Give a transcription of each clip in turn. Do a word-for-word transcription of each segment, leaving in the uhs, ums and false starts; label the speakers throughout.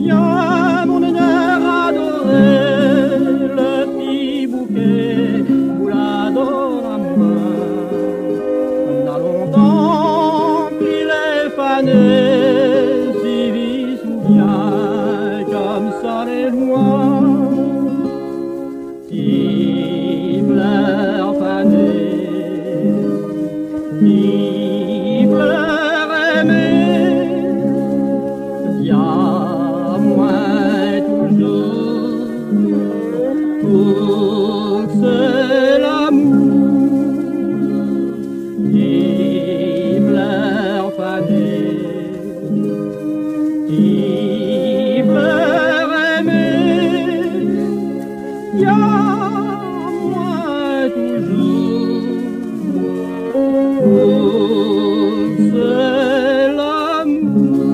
Speaker 1: Viens, mon honneur adoré, le petit bouquet, vous la donne à moi. On a longtemps pris les fanés, si vite souvient comme ça les lois. Qui pleure fané, qui pleure aimé, dis-moi toujours pour que c'est l'amour. Qui pleure fané, qui pleure aimé, dis-moi toujours pour que c'est l'amour.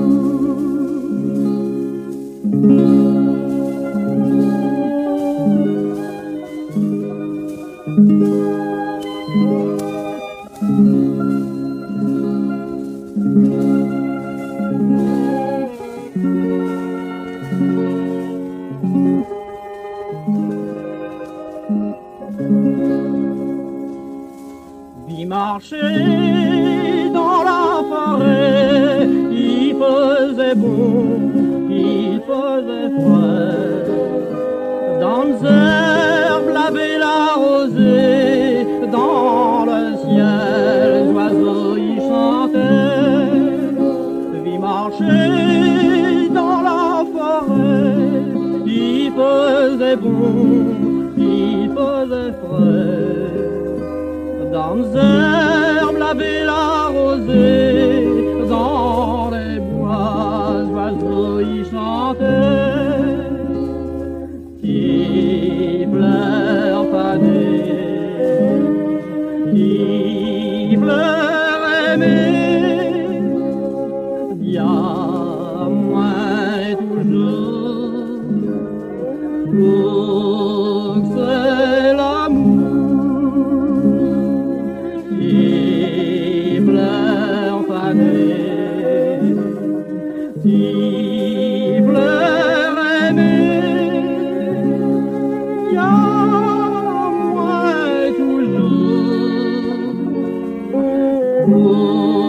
Speaker 1: Vis marcher dans la forêt, il faisait beau, il faisait froid. Dans les herbes, la belle la rosée, dans le ciel, les oiseaux y chantaient. Vis marcher dans la forêt, il faisait beau, il faisait froid. Dans les herbes, la belle la rosée, dans les bois, les oiseaux y chantaient. Qui pleure fané, qui pleure aimé, dis-moi toujours pour que c'est l'amour. Qui pleure fané, qui pleure aimé, dis-moi toujours pour